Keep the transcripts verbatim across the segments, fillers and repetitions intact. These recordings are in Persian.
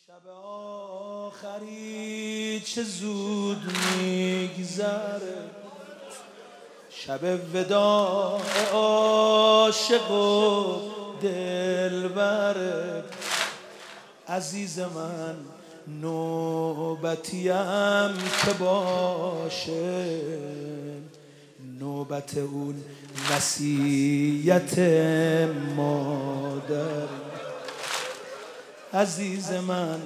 شب آخری چه زود میگذره، شب وداع عاشق و دلبره. عزیز من نوبتیم که باشه، نوبت اون وصیت مادر. عزیز من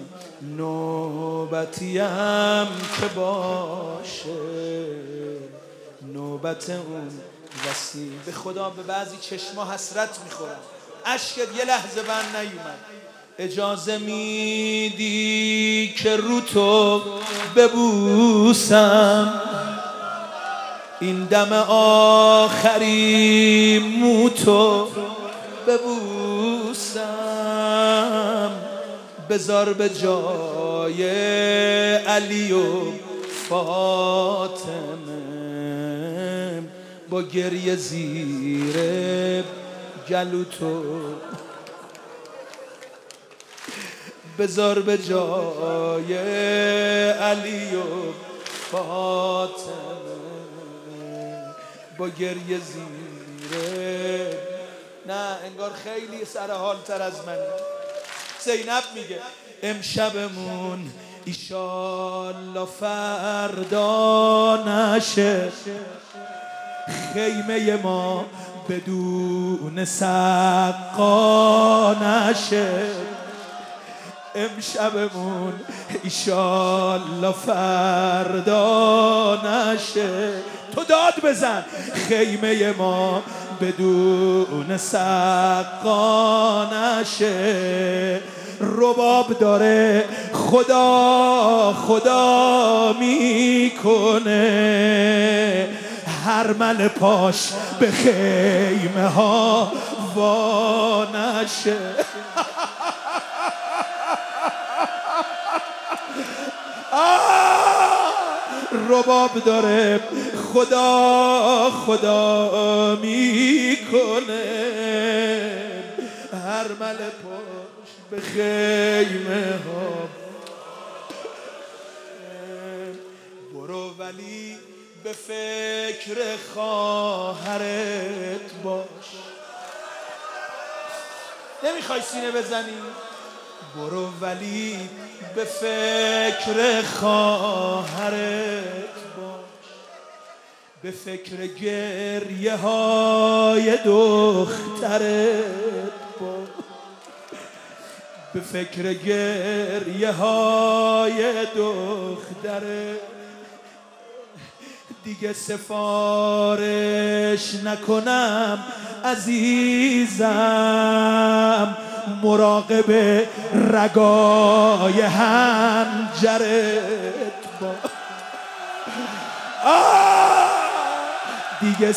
نوبتیم که باشه، نوبت اون وصی. به خدا به بعضی چشما حسرت میخورم، اشکت یه لحظه بند نیومد. اجازه میدی که رو تو ببوسم، این دم آخری مو تو ببوسم. بذار به جای علی و فاطمه با گریه زیر گلو تو، بذار به جای علی و فاطمه با گریه زیر. نه انگار خیلی سرحال تر از من. زینب میگه امشبمون ایشالله فردا نشه، خیمه ما بدون سقا نشه. امشبمون ایشالله فردا نشه. تو داد بزن خیمه ما بدون سقا نشه. رباب داره خدا خدا میکنه، هر مل پاش به خیمه ها وا نشه. رباب داره خدا خدا میکنه، هر مل پاش به خیمه ها. برو ولی به فکر خواهرت باش. نمیخوای سینه بزنی؟ برو ولی به فکر خواهرت باش، به فکر گریه های دخترت باش، به فکر گریه های دخترت. دیگه سفارش نکنم عزیزم، مراقب رگای حنجرت با. دیگه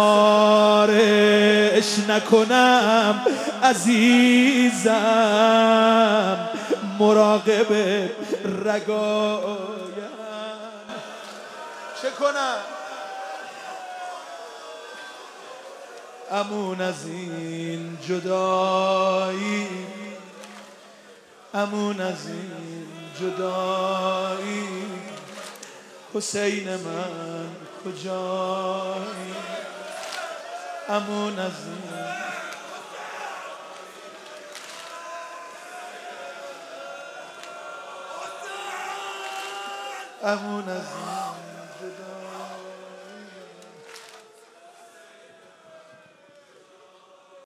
سفارش نکنم عزیزم، مراقب رگای. چه کنم امون از این جدایی، امون از این جدایی. حسین من کجایی؟ امون از این. امون از این.